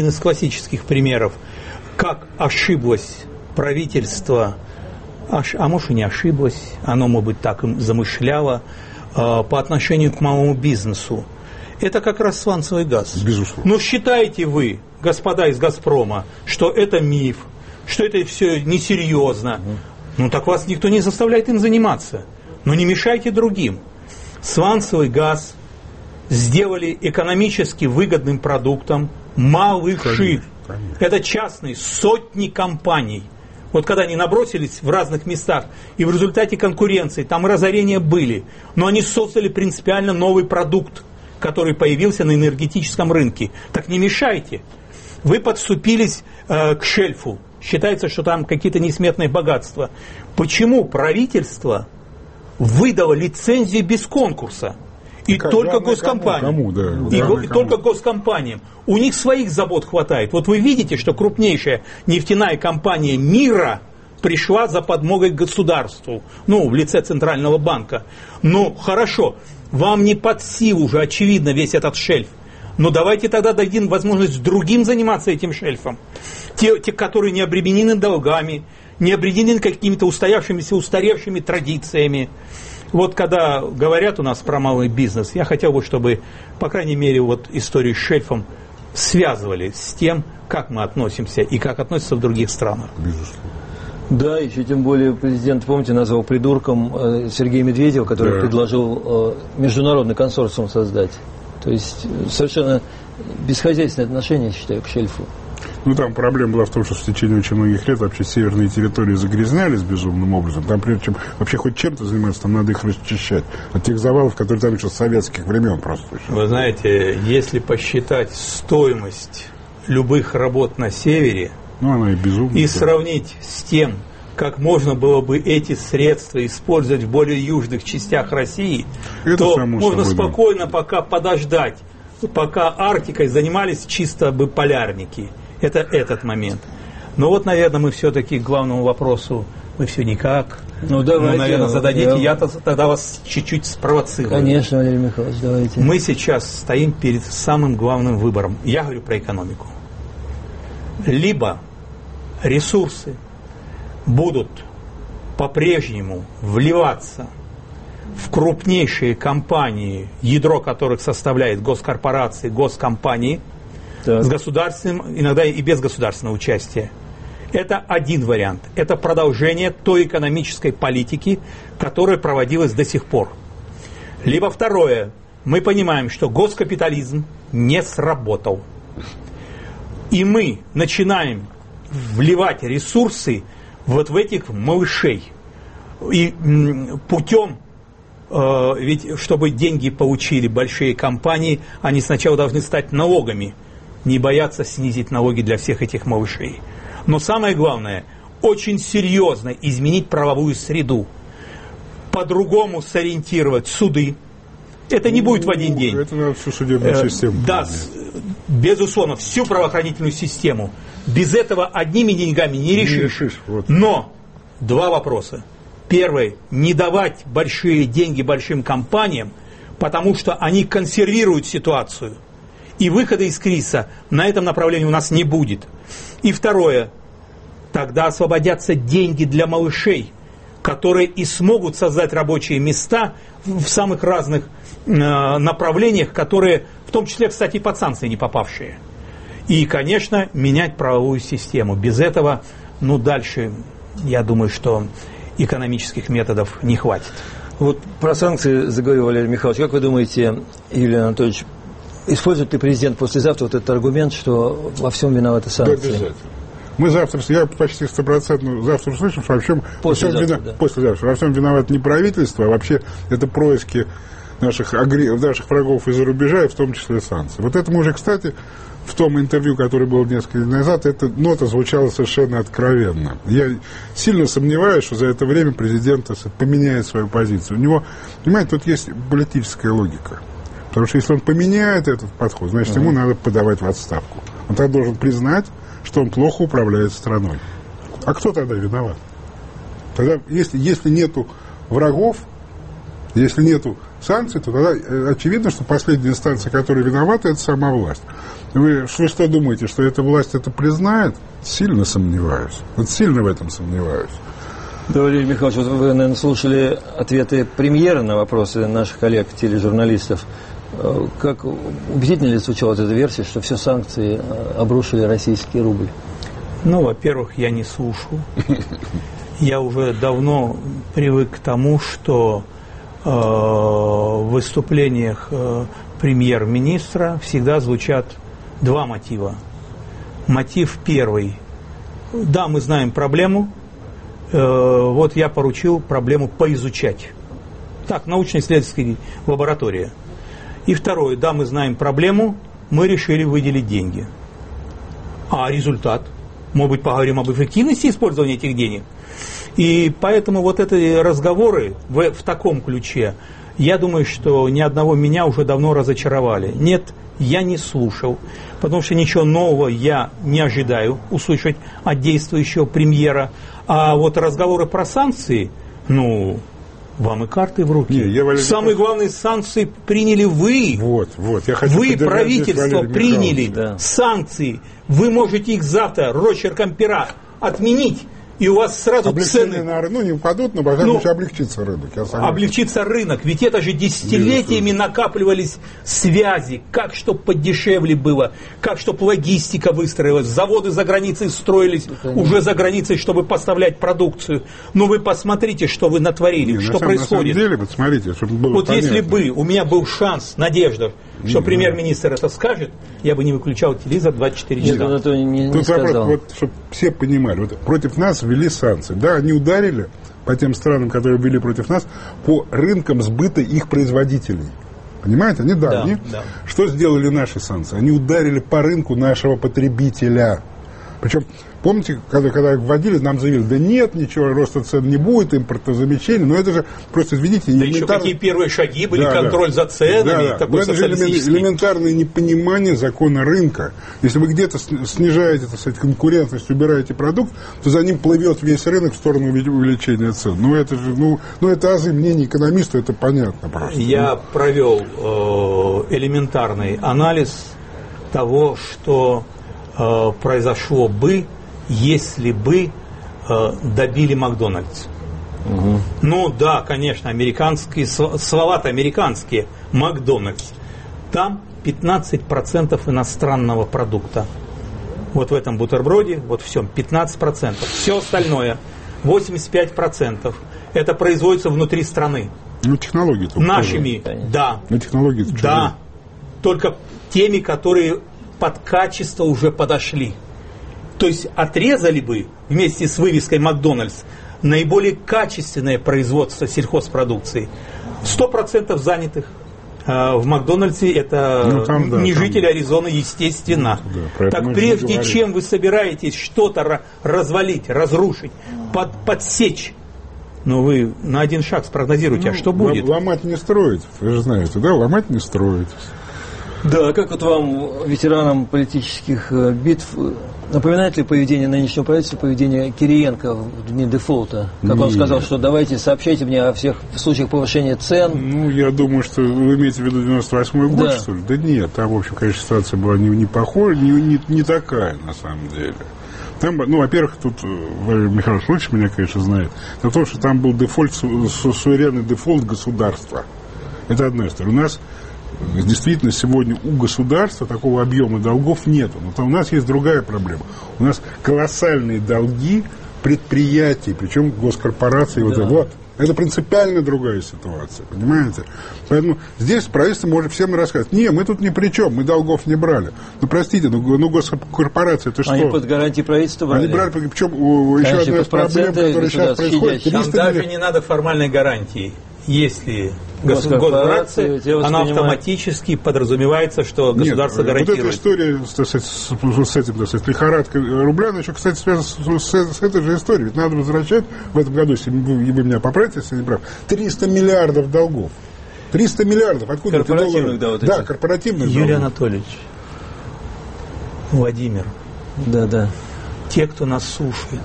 как ошиблось правительство, а может и не ошиблось, оно, может быть, так и замышляло по отношению к малому бизнесу. Это как раз сланцевый газ. Безусловно. Но считаете вы, господа из «Газпрома», что это миф, что это все несерьезно? Ну так вас никто не заставляет им заниматься. Но не мешайте другим. Сланцевый газ сделали экономически выгодным продуктом малых шиф. Это частные, сотни компаний. Вот когда они набросились в разных местах, и в результате конкуренции, там разорения были, но они создали принципиально новый продукт, который появился на энергетическом рынке. Так не мешайте. Вы подступились к шельфу. Считается, что там какие-то несметные богатства. Почему правительство выдало лицензии без конкурса? И только госкомпаниям. Только госкомпаниям. У них своих забот хватает. Вот вы видите, что крупнейшая нефтяная компания мира пришла за подмогой государству, в лице Центрального банка. Ну, хорошо, вам не под силу уже, очевидно, весь этот шельф. Но давайте тогда дадим возможность другим заниматься этим шельфом. Те, которые не обременены долгами, не обременены какими-то устаревшими традициями. Вот когда говорят у нас про малый бизнес, я хотел бы, чтобы, по крайней мере, вот историю с шельфом связывали с тем, как мы относимся и как относятся в других странах. Безусловно. Да, еще тем более президент, помните, назвал придурком Сергея Медведева, который предложил международный консорциум создать. То есть совершенно бесхозяйственное отношение, считаю, к шельфу. Там проблема была в том, что в течение очень многих лет вообще северные территории загрязнялись безумным образом. Там, прежде чем вообще хоть чем-то заниматься, там надо их расчищать. От тех завалов, которые там еще с советских времен просто. Вы знаете, если посчитать стоимость любых работ на севере, она и безумная, и сравнить с тем, как можно было бы эти средства использовать в более южных частях России, то можно спокойно пока подождать, пока Арктикой занимались чисто бы полярники. Это этот момент. Но вот, наверное, мы все-таки к главному вопросу, мы все никак. Давайте, наверное, зададите, я тогда вас чуть-чуть спровоцирую. Конечно, Валерий Михайлович, давайте. Мы сейчас стоим перед самым главным выбором. Я говорю про экономику. Либо ресурсы будут по-прежнему вливаться в крупнейшие компании, ядро которых составляет госкорпорации, госкомпании, с государственным, иногда и без государственного участия. Это один вариант. Это продолжение той экономической политики, которая проводилась до сих пор. Либо второе. Мы понимаем, что госкапитализм не сработал. И мы начинаем вливать ресурсы вот в этих малышей. И путем, ведь чтобы деньги получили большие компании, они сначала должны стать налогами. Не бояться снизить налоги для всех этих малышей. Но самое главное, очень серьезно изменить правовую среду. По-другому сориентировать суды. Это не будет в один день. Это надо всю судебную систему. Да, безусловно, всю правоохранительную систему. Без этого одними деньгами не решишь. Но два вопроса. Первый, не давать большие деньги большим компаниям, потому что они консервируют ситуацию. И выхода из кризиса на этом направлении у нас не будет. И второе, тогда освободятся деньги для малышей, которые и смогут создать рабочие места в самых разных направлениях, которые, в том числе, кстати, под санкции не попавшие. И, конечно, менять правовую систему. Без этого, дальше, я думаю, что экономических методов не хватит. Вот про санкции заговорил Валерий Михайлович. Как вы думаете, Юрий Анатольевич, использует ли президент послезавтра вот этот аргумент, что во всем виноваты санкции? Да, обязательно. Мы завтра, я почти 100% завтра услышим, что вообще послезавтра, во всем виноват не правительство, а вообще это происки наших врагов из-за рубежа, и в том числе санкций. Вот это мы уже, кстати, в том интервью, которое было несколько дней назад, эта нота звучала совершенно откровенно. Я сильно сомневаюсь, что за это время президент поменяет свою позицию. У него, понимаете, тут есть политическая логика. Потому что если он поменяет этот подход, значит, ему надо подавать в отставку. Он тогда должен признать, что он плохо управляет страной. А кто тогда виноват? Тогда, если нету врагов, если нету санкций, то тогда очевидно, что последняя инстанция, которая виновата, это сама власть. Вы что думаете, что эта власть это признает? Сильно сомневаюсь. Вот сильно в этом сомневаюсь. Да, Валерий Михайлович, вот вы, наверное, слушали ответы премьера на вопросы наших коллег, тележурналистов. Как убедительно ли звучала эта версия, что все санкции обрушили российский рубль? Ну, во-первых, я не слушал. Я уже давно привык к тому, что в выступлениях премьер-министра всегда звучат два мотива. Мотив первый. Да, мы знаем проблему. Вот я поручил проблему поизучать. Так, научно-исследовательская лаборатория. И второе. Да, мы знаем проблему, мы решили выделить деньги. А результат? Может быть, поговорим об эффективности использования этих денег? И поэтому вот эти разговоры в таком ключе, я думаю, что ни одного меня уже давно разочаровали. Нет, я не слушал, потому что ничего нового я не ожидаю услышать от действующего премьера. А вот разговоры про санкции, ну, вам и карты в руки. Самые главные санкции приняли вы. Я хочу вы, правительство, приняли санкции. Вы можете их завтра росчерком пера отменить. И у вас сразу облегчение цены... не упадут, но, во всяком случае, облегчится рынок. Облегчится рынок. Ведь это же десятилетиями накапливались связи. Как чтоб подешевле было, как чтоб логистика выстроилась. Заводы за границей строились уже за границей, чтобы поставлять продукцию. Но вы посмотрите, что вы натворили, что происходит. На самом деле, вот смотрите, чтобы было вот понятно. Если бы у меня был шанс, надежда, что премьер-министр это скажет, я бы не выключал телевизор 24 часа. Нет, он не Тут сказал. вопрос, вот, чтобы все понимали, вот, против нас ввели санкции. Да, они ударили по тем странам, которые ввели против нас, по рынкам сбыта их производителей. Понимаете? Они. Что сделали наши санкции? Они ударили по рынку нашего потребителя. Причем, помните, когда вводили, нам заявили, да нет, ничего, роста цен не будет, импортозамещения, но это же просто, извините, да еще какие первые шаги были, контроль за ценами, такой это же элементарное непонимание закона рынка. Если вы где-то снижаете, так сказать, конкурентность, убираете продукт, то за ним плывет весь рынок в сторону увеличения цен. Ну это же, это азы мнений экономиста, это понятно просто. Я провел элементарный анализ того, что произошло бы, если бы добили Макдональдс. Ну да, конечно, американские, слова-то американские, Макдональдс. Там 15% иностранного продукта. Вот в этом бутерброде, вот всем 15%. Все остальное, 85%, это производится внутри страны. Технологии. Нашими, да. Технологии. Да. Только теми, которые под качество уже подошли. То есть отрезали бы вместе с вывеской Макдональдс наиболее качественное производство сельхозпродукции. 100% занятых в Макдональдсе это не жители Аризоны, естественно. Так прежде чем вы собираетесь что-то развалить, разрушить, подсечь, но вы на один шаг спрогнозируете, а что будет? Ломать не строить, вы же знаете, да? Ломать не строить. Да, как вот вам, ветеранам политических битв, напоминает ли поведение нынешнего правительства поведение Кириенко в дни дефолта? Как он сказал, что давайте сообщайте мне о всех случаях повышения цен. Я думаю, что вы имеете в виду 98-й год, что ли? Да нет, там, в общем, конечно, ситуация была не похожа, не такая, на самом деле. Там, во-первых, тут Валерий Михайлович лучше меня, конечно, знает, но то, что там был дефолт, суверенный дефолт государства. Это одна история. У нас действительно сегодня у государства такого объема долгов нету. Но у нас есть другая проблема. У нас колоссальные долги предприятий, причем госкорпорации. Это принципиально другая ситуация, понимаете? Поэтому здесь правительство может всем рассказать: не, мы тут ни при чем, мы долгов не брали. Ну, простите, ну госкорпорация, это что? Они под гарантией правительства брали? Они брали, причем еще одна из проблем, которая сейчас происходит. Там даже не надо формальной гарантии. Если госкорпорация, она автоматически подразумевается, что государство гарантирует. Вот эта история с этим, так сказать, лихорадкой рубля, она еще, кстати, связана с этой же историей. Ведь надо возвращать в этом году, если вы меня поправите, если я не прав, 300 миллиардов долгов. 300 миллиардов. Откуда эти доллары? Да, корпоративных Юрий Анатольевич, Владимир, да. Те, кто нас слушает,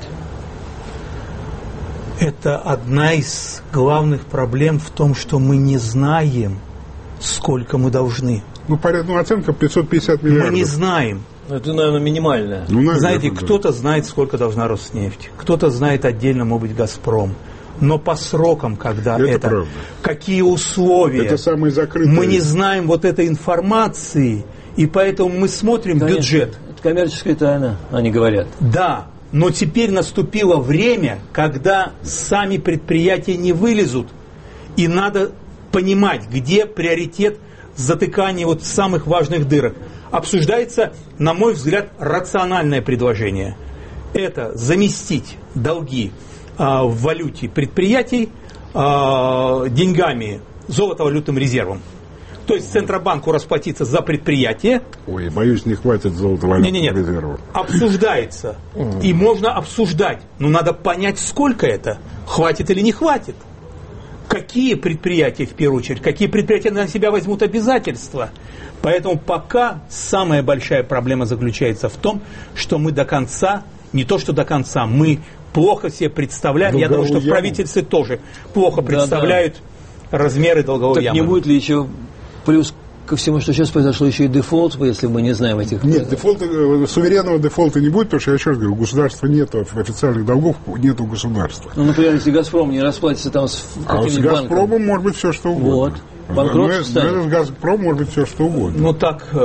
это одна из главных проблем в том, что мы не знаем, сколько мы должны. Оценка 550 миллиардов. Мы не знаем. Это, наверное, минимальная. Знаете, кто-то знает, сколько должна Роснефть, кто-то знает отдельно, может быть, Газпром. Но по срокам, когда это какие условия, это самые закрытые. Мы не знаем вот этой информации, и поэтому мы смотрим бюджет. Это коммерческая тайна, они говорят. Да. Но теперь наступило время, когда сами предприятия не вылезут, и надо понимать, где приоритет затыкания вот самых важных дырок. Обсуждается, на мой взгляд, рациональное предложение. Это заместить долги в валюте предприятий деньгами, золотовалютным резервом. То есть Центробанку расплатиться за предприятие. Ой, боюсь, не хватит золотовалютных резервов. Обсуждается. И можно обсуждать. Но надо понять, сколько это. Хватит или не хватит. Какие предприятия, в первую очередь, какие предприятия на себя возьмут обязательства. Поэтому пока самая большая проблема заключается в том, что мы до конца, не то что до конца, мы плохо себе представляем. Я думаю, что в правительстве тоже плохо представляют размеры долговой ямы. Не будет ли еще... Плюс ко всему, что сейчас произошло, еще и дефолт, если мы не знаем этих... Нет, суверенного дефолта не будет, потому что, я еще раз говорю, у государства нет официальных долгов, нет у государства. Например, если «Газпром» не расплатится там с каким-нибудь банком... А с «Газпромом» может быть все, что угодно. Банкрот станет. С «Газпром» может быть все, что угодно.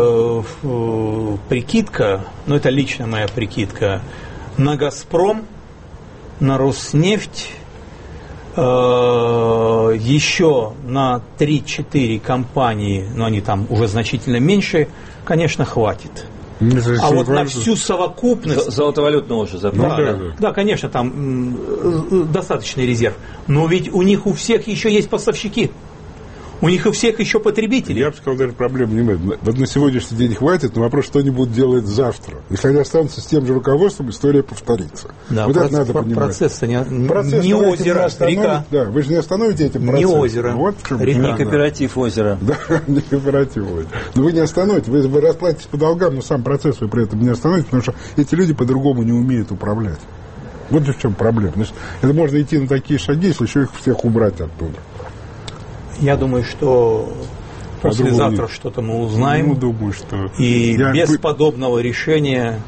Прикидка, это лично моя прикидка, на «Газпром», на «Роснефть», еще на 3-4 компании, но они там уже значительно меньше, конечно, хватит. А вот на всю совокупность... Золотовалютного уже забрали. Да, конечно, там достаточный резерв. Но ведь у них у всех еще есть поставщики. У них у всех еще потребители. Я бы сказал, даже проблем не будет. Вот на сегодняшний день хватит, но вопрос, что они будут делать завтра. Если они останутся с тем же руководством, история повторится. Да, вот это надо понимать. Процесс не озеро, река. Да, вы же не остановите эти процессы. Не озеро, вот в чем река. Не кооператив озера. Да, не кооператив озера. Но вы не остановите, вы расплатитесь по долгам, но сам процесс вы при этом не остановите, потому что эти люди по-другому не умеют управлять. Вот в чем проблема. Значит, это можно идти на такие шаги, если еще их всех убрать оттуда. Я думаю, что послезавтра что-то мы узнаем. Думаю, что... И без подобного решения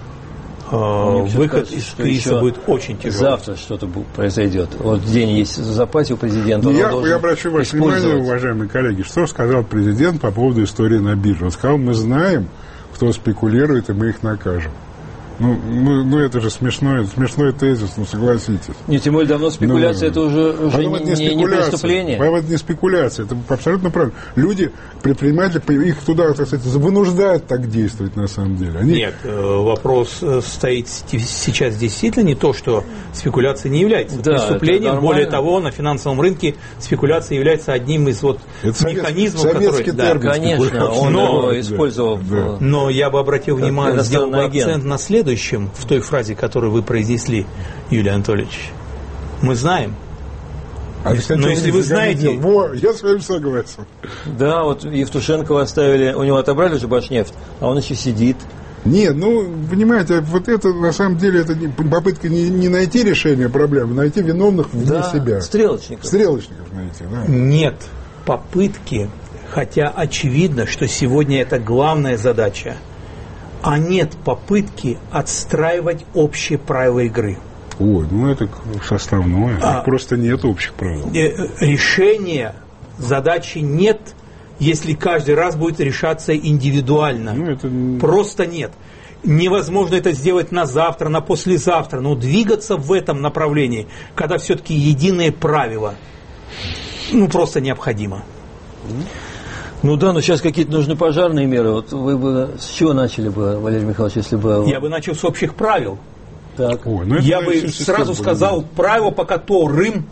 выход из кризиса будет очень тяжелый. Завтра что-то произойдет. Вот день есть в запасе у президента. Я обращу ваше внимание, уважаемые коллеги, что сказал президент по поводу истории на бирже. Он сказал: мы знаем, кто спекулирует, и мы их накажем. Ну, это же смешной тезис, согласитесь. Нет, тем более давно спекуляция, это уже не преступление. Это не спекуляция, это абсолютно правильно. Люди, предприниматели, их туда, так сказать, вынуждают так действовать на самом деле. Нет, вопрос стоит сейчас действительно не то, что спекуляция не является преступлением. Более того, на финансовом рынке спекуляция является одним из механизмов, советский термин. Конечно, он его использовал. Но я бы обратил внимание, сделал бы акцент на следующем. В той фразе, которую вы произнесли, Юрий Анатольевич. Мы знаем. Но если вы знаете... Я с вами согласен. Да, вот Евтушенкова оставили, у него отобрали же Башнефть, а он еще сидит. Нет, понимаете, вот это, на самом деле, это попытка не найти решение проблемы, найти виновных вне себя. Стрелочников найти, да. Нет попытки, хотя очевидно, что сегодня это главная задача, а нет попытки отстраивать общие правила игры. Ой, это составное. Просто нет общих правил. Решения задачи нет, если каждый раз будет решаться индивидуально. Просто нет. Невозможно это сделать на завтра, на послезавтра, но двигаться в этом направлении, когда все-таки единые правила. просто необходимо. Ну да, но сейчас какие-то нужны пожарные меры. Вот вы бы с чего начали бы, Валерий Михайлович, если бы... Я бы начал с общих правил. Так. Я бы сразу сказал правила, по которым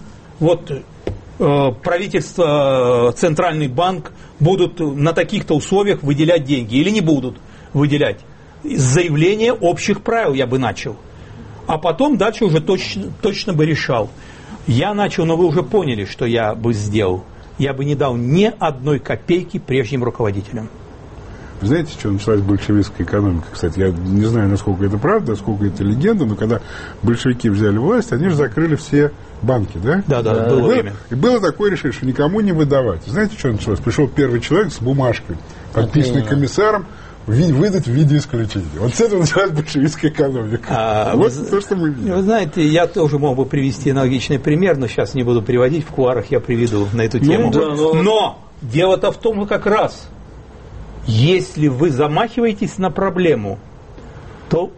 правительство, Центральный банк будут на таких-то условиях выделять деньги или не будут выделять. С заявления общих правил я бы начал. А потом дальше уже точно бы решал. Я начал, но вы уже поняли, что я бы сделал. Я бы не дал ни одной копейки прежним руководителям. Вы знаете, с чего началась большевистская экономика? Кстати, я не знаю, насколько это правда, насколько это легенда, но когда большевики взяли власть, они же закрыли все банки, да? Да, было время. И было такое решение, что никому не выдавать. Знаете, что началось? Пришел первый человек с бумажкой, подписанный комиссаром, выдать в виде исключения. Вот с этого началась большевистская экономика. То, что мы видим. Вы знаете, я тоже мог бы привести аналогичный пример, но сейчас не буду приводить, в кулуарах я приведу на эту тему. Но дело-то в том, как раз, если вы замахиваетесь на проблему, то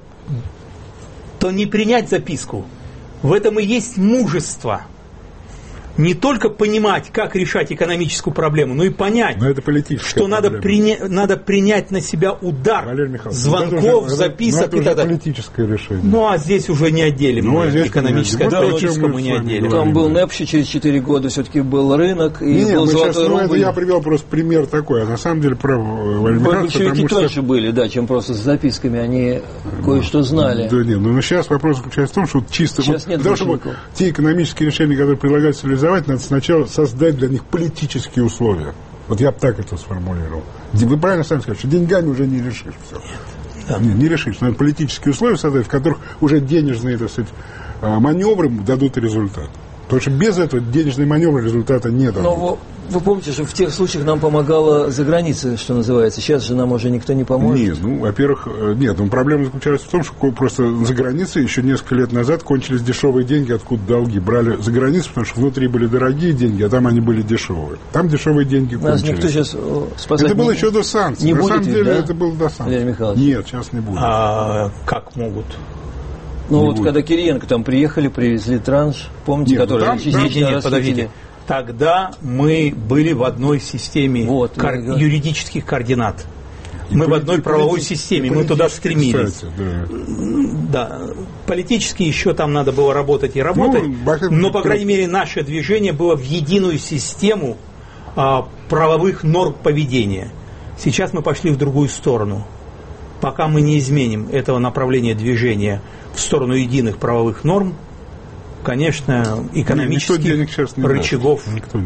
не принять записку. В этом и есть мужество. Не только понимать, как решать экономическую проблему, но и понять, что надо принять на себя удар звонков, записок и так далее. Политическое решение. Ну, а здесь уже не отделим. Экономическое от политического мы не отделим. Там был НЭП еще через 4 года, все-таки был рынок, и был золотой рубль. Я привел просто пример такой, а на самом деле прав Валерий Михайлович. Большевики тоньше были, да, чем просто с записками, они кое-что знали. Да нет, но сейчас вопрос заключается в том, что чисто... Потому что те экономические решения, которые предлагаются реализовать, надо сначала создать для них политические условия. Вот я бы так это сформулировал. Вы правильно сами сказали, что деньгами уже не решишь все. Не решишь. Надо политические условия создать, в которых уже денежные, так сказать, маневры дадут результат. Потому что без этого денежные маневры результата не дадут. Но вы помните, что в тех случаях нам помогала за границей, что называется. Сейчас же нам уже никто не поможет. Нет, во-первых, проблема заключается в том, что просто за границей еще несколько лет назад кончились дешевые деньги, откуда долги брали за границу, потому что внутри были дорогие деньги, а там они были дешевые. Там дешевые деньги кончились. Нас никто сейчас спасать это было еще до санкций. Не на будет самом деле да? это было до санкций. Нет, сейчас не будет. А как могут? Ну вот, когда Кириенко там приехали, привезли транш, помните, который Нет, подождите. Тогда мы были в одной системе юридических координат. Мы в одной правовой системе, мы туда стремились. Кстати, да, политически еще там надо было работать и работать, но, по крайней мере, наше движение было в единую систему правовых норм поведения. Сейчас мы пошли в другую сторону. Пока мы не изменим этого направления движения в сторону единых правовых норм, конечно, экономических рычагов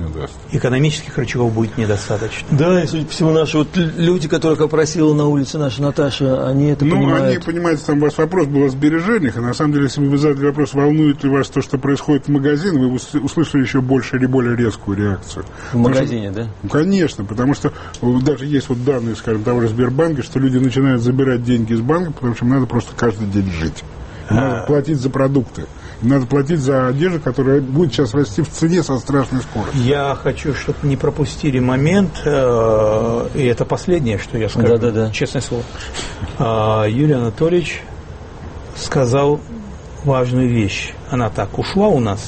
будет недостаточно. Да, и, судя по всему, наши люди, которых опросила на улице наша Наташа, они это понимают. Они, понимаете, там у вас вопрос был о сбережениях, и на самом деле, если бы вы задали вопрос, волнует ли вас то, что происходит в магазине, вы услышали еще больше или более резкую реакцию. В магазине, да? Ну, конечно, потому что даже есть данные, скажем, того же Сбербанка, что люди начинают забирать деньги из банка, потому что им надо просто каждый день жить. Им надо платить за продукты. Надо платить за одежду, которая будет сейчас расти в цене со страшной скоростью. Я хочу, чтобы не пропустили момент, и это последнее, что я скажу, честное слово. Юрий Анатольевич сказал важную вещь. Она так ушла у нас,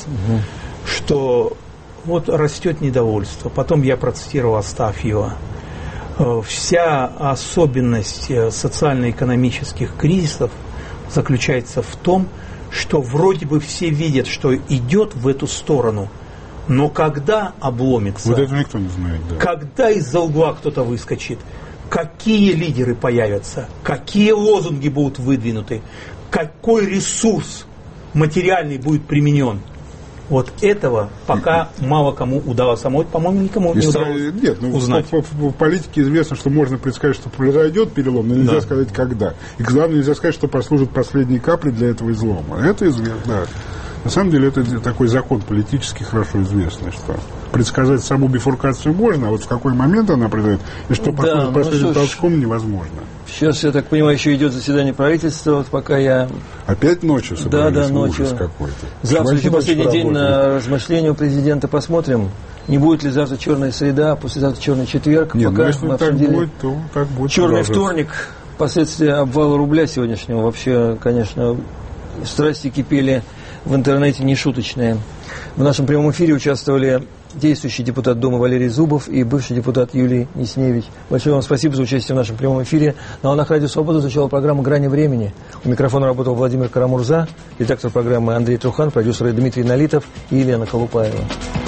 что вот растет недовольство. Потом я процитировал Астафьева. Вся особенность социально-экономических кризисов заключается в том, что вроде бы все видят, что идет в эту сторону, но когда обломится, вот это никто не знает, да. Когда из-за угла кто-то выскочит, какие лидеры появятся, какие лозунги будут выдвинуты, какой ресурс материальный будет применен. Вот этого пока мало кому удалось, по-моему, никому не удалось узнать. В политике известно, что можно предсказать, что произойдет перелом, но нельзя сказать, когда. И главное, нельзя сказать, что послужит последней каплей для этого излома. Это известно, да. На самом деле, это такой закон политически хорошо известный, что предсказать саму бифуркацию можно, а вот в какой момент она произойдет, и что послужит последним толчком, невозможно. Сейчас, я так понимаю, еще идет заседание правительства, вот пока я... Опять ночью собрались? Да, ночью. Какой-то. Завтра еще последний день на размышления у президента, посмотрим, не будет ли завтра черная среда, а послезавтра черный четверг. Нет, пока если мы так будет, то так будет. Черный вторник, последствия обвала рубля сегодняшнего, вообще, конечно, страсти кипели в интернете нешуточные. В нашем прямом эфире участвовали действующий депутат Думы Валерий Зубов и бывший депутат Юлий Несневич. Большое вам спасибо за участие в нашем прямом эфире. На волнах Радио Свобода звучала программа «Грани времени». У микрофона работал Владимир Карамурза, редактор программы Андрей Трухан, продюсеры Дмитрий Налитов и Елена Колупаева.